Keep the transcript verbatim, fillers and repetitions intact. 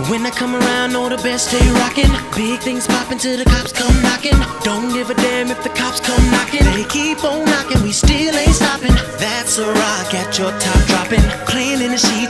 When I come around, know the best stay rockin'. Big things poppin' till the cops come knockin'. Don't give a damn if the cops come knockin'. They keep on knockin', we still ain't stoppin'. That's a rock at your time.